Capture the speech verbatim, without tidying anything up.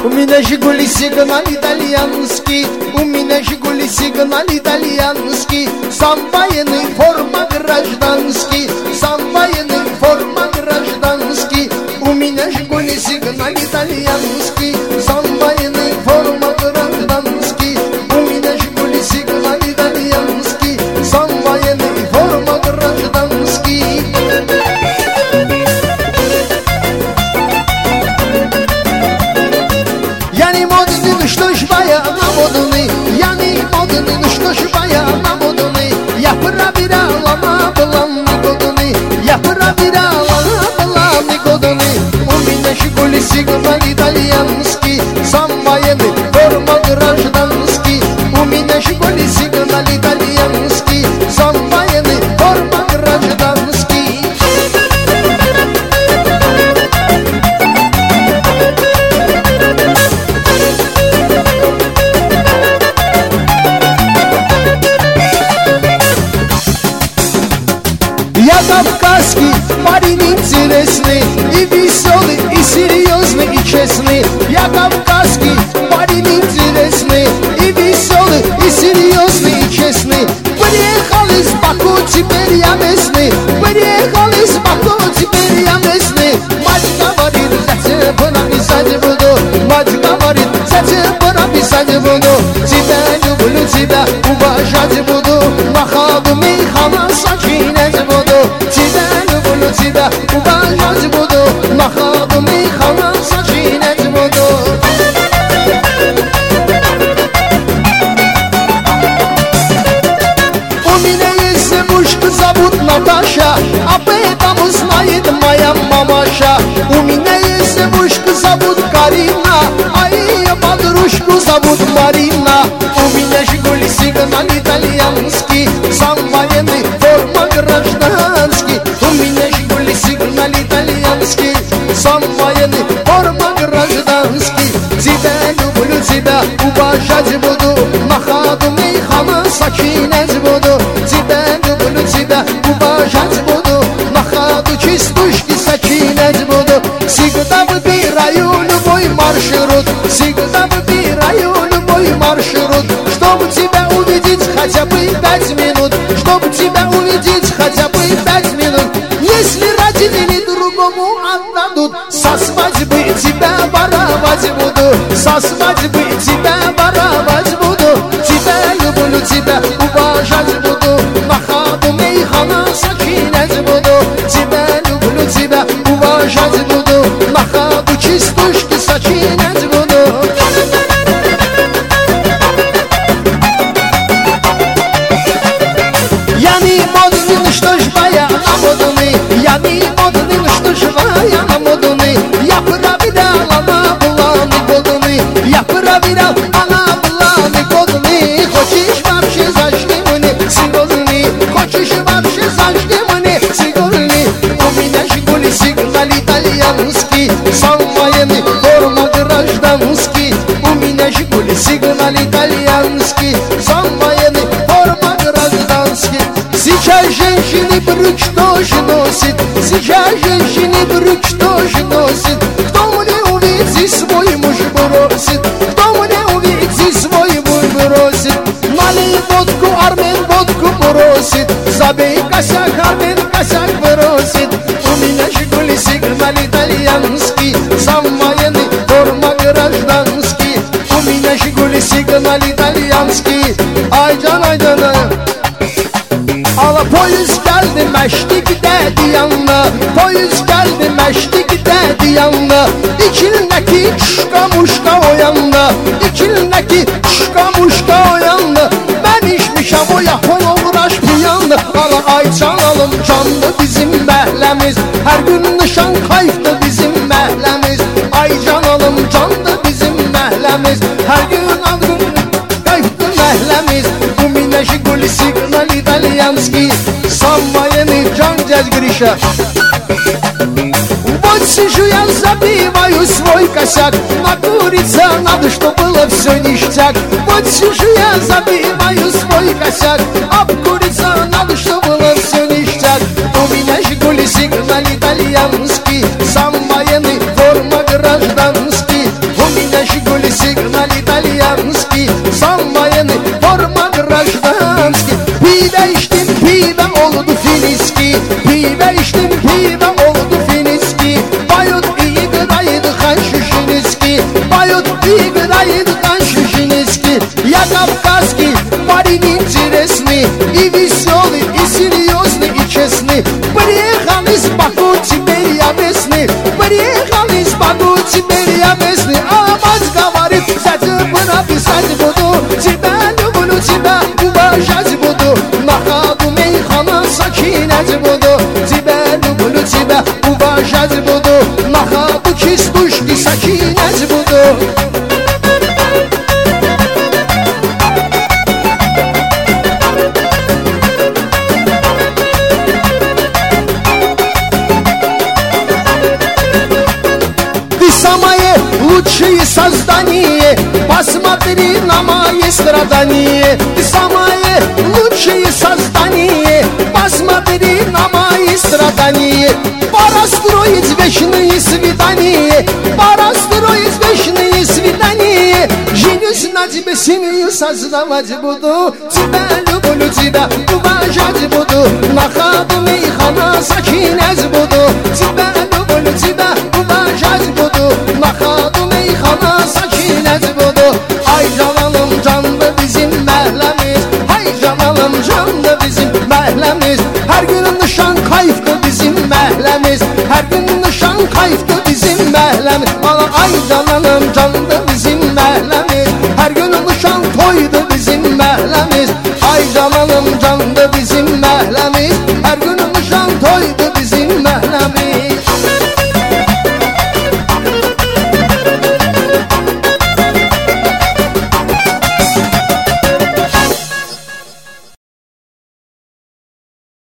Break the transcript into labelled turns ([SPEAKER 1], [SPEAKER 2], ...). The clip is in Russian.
[SPEAKER 1] У меня Жигули сигнал итальянский, у меня Жигули сигнал итальянский, сам военный, форма гражданский, сам военный, форма гражданский. У меня Жигули сигнал итальянский, сам военный, форма гражданский. У меня Жигули сигнал итальянский, сам военный, форма гражданский. Я не модный, ну что ж моя на модный, я не модный, ну что ж моя на модный. Я проверяла, она была негодный, я проверяла, она была негодный. У меня Жигули сигнал итальянский, сам военный, форма гражданский. У меня Жигули сигнал итальянский, сам военный, форма гражданский. Я кавказский парень интересный, и веселый, и серьезный, и честный. Я кавказский парень интересный, и веселый, и серьезный, и честный. Приехал из Баку, теперь я местный. Приехал из Баку, теперь я местный. Мать говорит, за тебя написать буду. Мать говорит, за тебя написать буду. Тебя люблю, тебя уважать буду. Махаду мейхана сочинять буду. Тебя люблю, тебя уважать буду. Махаду мейхана сочинять буду. У меня есть девушка, зовут Наташа, об этом знает моя мамаша. У меня есть девушка, зовут Карина, а ее подружку зовут Марина. У меня Жигули сигнал итальянский, сам военный, форма гражданский. У меня Жигули сигнал итальянский, сам военный, форма гражданский. Тебя люблю, тебя уважать буду. Махаду мейхана сочинять буду. Тебя люблю, тебя уважать буду. Махаду чистушки сочинять буду. Всегда выбираю любой маршрут, всегда выбираю любой маршрут, чтобы тебя увидеть хотя бы пять минут, чтобы тебя увидеть хотя бы пять минут. Если родители другому отдадут, со свадьбы тебя воровать буду, со свадьбы тебя воровать буду. Тебя люблю, тебя уважать буду. Махаду мейхана сочинять буду. Тебя люблю, тебя уважать буду. Махаду чистушки сочинять буду. Я не модный, ну что ж моя на модный. Я не модный, ну что ж моя на модный. Я проверял, она была негодный. Я проверял, она была негодный. Хочешь вообще зажги мне сигнальный? Хочешь вообще зажги мне сигнальный? У меня Жигули сигнал итальянский, сам военный, форма гражданский. У меня Жигули сигнал итальянский, сам военный, форма гражданский. Сейчас женщины брюк тоже носит, сейчас женщины брюк тоже носит. Кто мне увидит, свой муж бросит, кто мне увидит, свой муж бросит. Налей водку, Армен водку бросит, забей косяк, Армен косяк бросит. У меня Жигули сигнал итальянский, сам военный, форма гражданский. У меня Жигули сигнал итальянский. Aycan aycana Ala polis geldi meştik dedi yanına. Polis geldi meştik dedi yanına. İçindeki çuşka muşka o yanda, İçindeki çuşka muşka o yanda. Ben içmişem o yapon uğraş bu yanda. Ala Aycan alım canlı bizim mehlemiz, her gün nişan kayıftı bizim mehlemiz. Aycan alım canlı bizim mehlemiz, her gün adım kayıftı mehlemiz. У меня Жигули сигнал итальянский, сам военный, Джан дядь Гриша. Вот сижу я, забиваю свой косяк, накуриться надо, чтоб было все ништяк. Вот сижу я, забиваю свой косяк, обкуриться надо, чтоб было все ништяк. У меня Жигули сигнал итальянский, сам военный, форма гражданский. У меня Жигули Самое лучшее создание, посмотри на мои страдания. Ты самое лучшее создание, посмотри на мои страдания. Пора строить вечные свидания, пора строить вечные свидания. Женюсь на тебе, семью создавать буду, тебя люблю, тебя уважать буду. На ходу мейхана сочинять